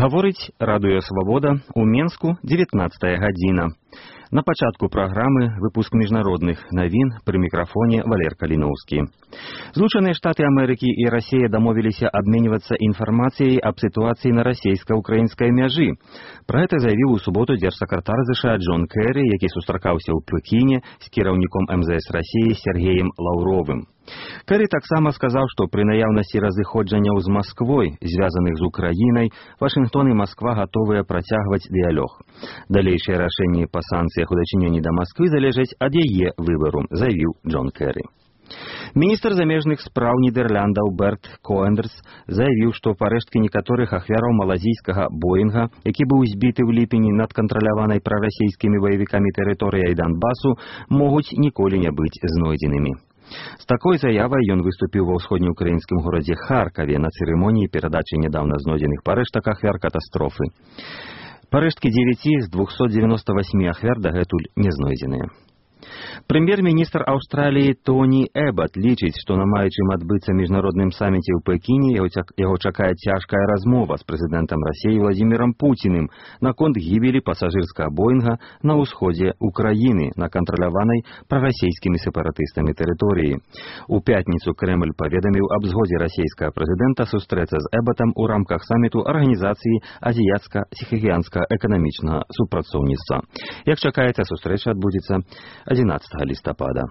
Гаворить Радыё Свабода, у Менску 19 гадзіна. На пачатку праграмы выпуск міжнародных навін пры мікрафоне Валер Каліноўскі. Злучаныя Штаты Амерыкі і Расія дамовіліся абменьвацца інфармацыяй аб сітуацыі на расійска-украінскай мяжы. Пра гэта заявіў у суботу дзяржсакратар ЗША Джон Кэры, які сустракаўся ў Пекіне з кіраўніком МЗС Расіі Сергеем Лаўровым. Кэры таксама сказаў, што пры наяўнасці разыходжанняў з Масквой, звязаных з Украінай, Вашынгтон і Масква гатовыя працягваць дыялог. Далейшыя рашэнні па санкцыях у дачыненні да Масквы залежаць ад яе выбару, заявіў Джон Кэры. Міністр замежных спраў Нідерландаў Берт Коэндерс заявіў, што парэшткі некаторых ахвяраў малазійскага Боінга, які быў збіты ў ліпені над кантраляванай прарасійскімі баевікамі тэрыторыяй Донбасу, могуць ніколі не быць знойдзенымі. З такой заявай ён выступіў ва ўсходнеукраінскім горадзе Харкаве на цырымоніі перадачы нядаўна знойдзеных парэштак ахвяр катастрофы. Парэшткі 9 з 298 ахвяр дагэтуль не знойдзеныя. Прэм'ер-міністр Аўстраліі Тоні Эбат лічыць, што на маючым адбыцца міжнародным саміце ў Пекіне яго чакае цяжкая размова з прэзідэнтам Расіі Владзімірам Пуціным наконт гібелі пасажырскага Боінга на ўсходзе Украіны на кантраляванай прарасійскімі сепаратыстамі тэрыторыі. У пятніцу Крэмль паведаміў аб згодзе расійскага прэзідэнта сустрэцца з Эбатам у рамках саміту Арганізацыі азіяцка-ціхаакіянскага эканамічнага супрацоўніцтва. Як чакаецца, сустрэча адбудзецца 11 лістапада.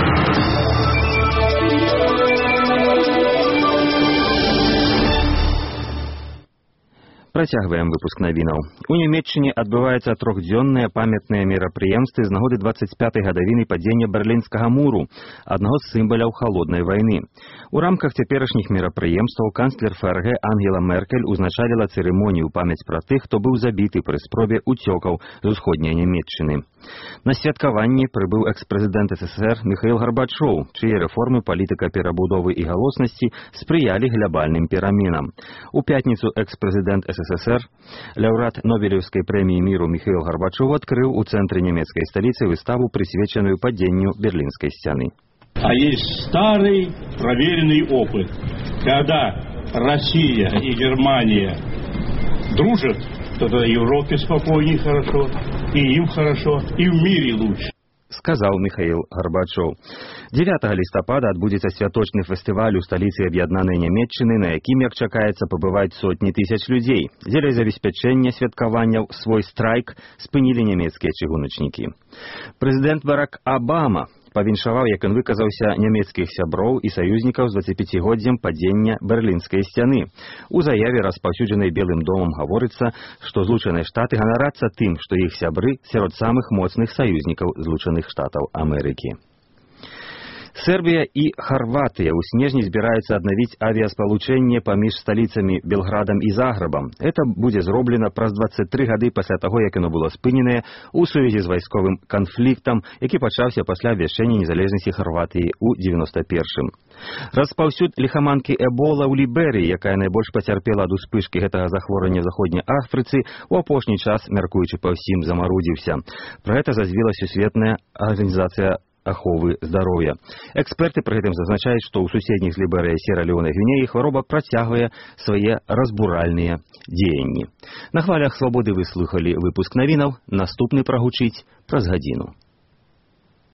Працягваем выпуск навінаў. У Нямецчыне адбываецца трохдзённыя памятныя мерапрыемствы з нагоды 25-й гадавіны падзення Берлінскага муру, аднаго з сімваляў халоднай вайны. У рамках цяперашніх мерапрыемстваў канцлер ФРГ Ангела Меркель узначаліла цырымонію ў памяць пра тых, хто быў забіты пры спробе уцёкаў з усходняй Нямецчыны. На святкаванні прыбыў экс-прэзідэнт СССР Міхаіл Гарбачоў, чые рэформы палітыка перабудовы і галоснасці спрыялі глябальным пераменам. У пятніцу экс-прэзідэнт СССР, лаўрэат Нобелеўскай прэміі міру Міхаіл Гарбачоў адкрыў у цэнтры нямецкай сталіцы выставу, прысвечаную падзенню Берлінскай сцяны. А есть старый проверенный опыт, когда Россия и Германия дружат, тогда Европе спокойнее хорошо, и им хорошо, и в мире лучше. Сказаў Міхаіл Гарбачоў. 9 лістапада адбудзецца святочны фестываль у сталіцы аб'яднанай Нямецчыны, на якім, як чакаецца, пабываюць сотні тысяч людзей. Дзеля забеспячэння святкаванняў свой страйк спынілі нямецкія чыгуначнікі. Прэзідэнт Барак Абама павіншаваў, як ён выказаўся, нямецкіх сяброў і саюзнікаў з 25годдзям падзення Берлінскай сцяны. У заяве, распаўсюджанай Белым домам, гаворыцца, што Злучаныя Штаты ганарацца тым, што іх сябры сярод самых моцных саюзнікаў Злучаных Штатаў Амерыкі. Сербія і Харватыя ў снежні збіраюцца аднавіць авіаспалучэнне паміж сталіцамі Белградам і Загрэбам. Это будзе зроблена праз 23 гады пасля таго, як яно было спыненае ў сувязі з вайсковым канфліктам, які пачаўся пасля абвяшчэння незалежнасці Харватыі ў 91-м. Распаўсюд ліхаманкі Эбола ў Ліберыі, якая найбольш пацярпела ад успышкі гэтага захворвання ў заходняй Афрыцы, у апошні час, мяркуючы па ўсім, замарудзіўся. Пра гэта зазвіла Сусветная арганізацыя аховы здароўя. Эксперты пры гэтым зазначаюць, што ў суседніх з Ліберыяй Сьерра-Леоне і Гвінеі хвароба працягвае свае разбуральныя дзеянні. На хвалях Свабоды вы слухалі выпуск навінаў, наступны прагучыць праз гадзіну.